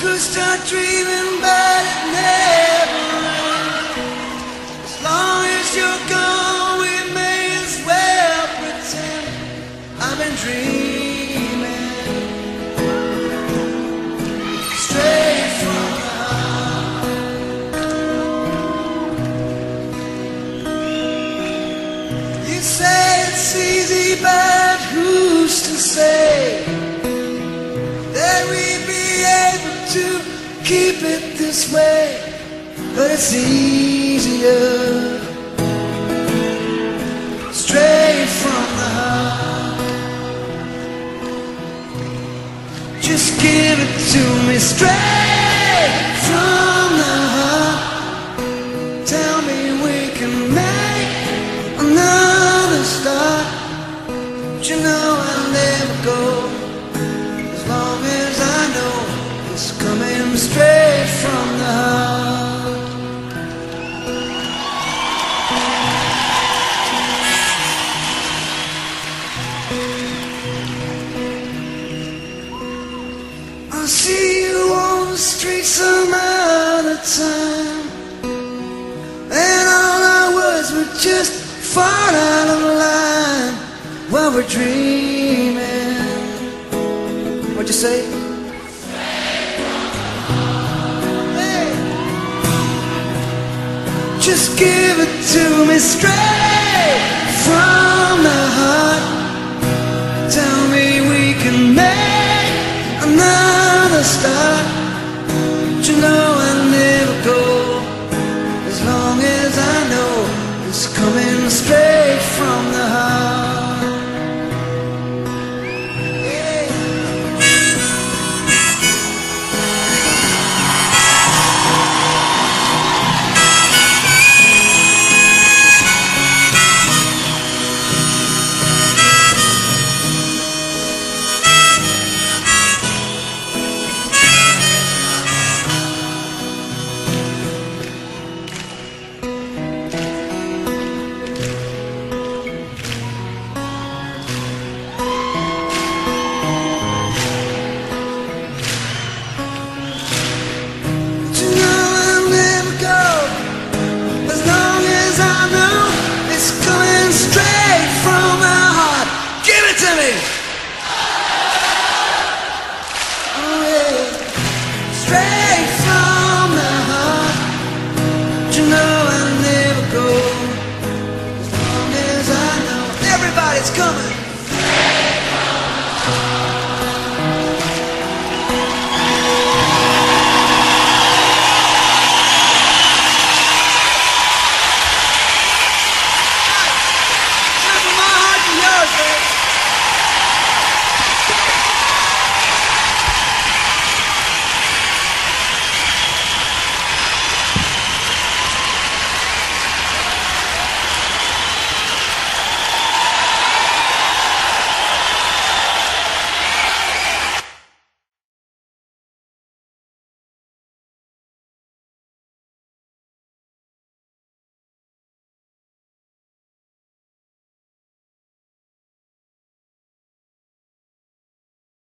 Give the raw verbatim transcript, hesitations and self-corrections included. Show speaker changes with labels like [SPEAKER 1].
[SPEAKER 1] could start dreaming, but it never ends. As long as you're gone, we may as well pretend I've been dreaming straight from the heart. You say it's easy, but who's to say that we'd be able to keep it this way? But it's easier straight from the heart. Just give it to me straight from the heart. Tell me we can make another start. But you know I'll never go as long as I know it's coming straight from the heart. I'll see you on the street some other time, and all our words were just far out of line while we're dreaming. What'd you say? Hey. Just give it to me straight from the heart. Tell me we can make another start. But you know I'll never go as long as I know it's coming straight from the heart. Straight from the heart. But you know I'll never go as long as I know everybody's coming.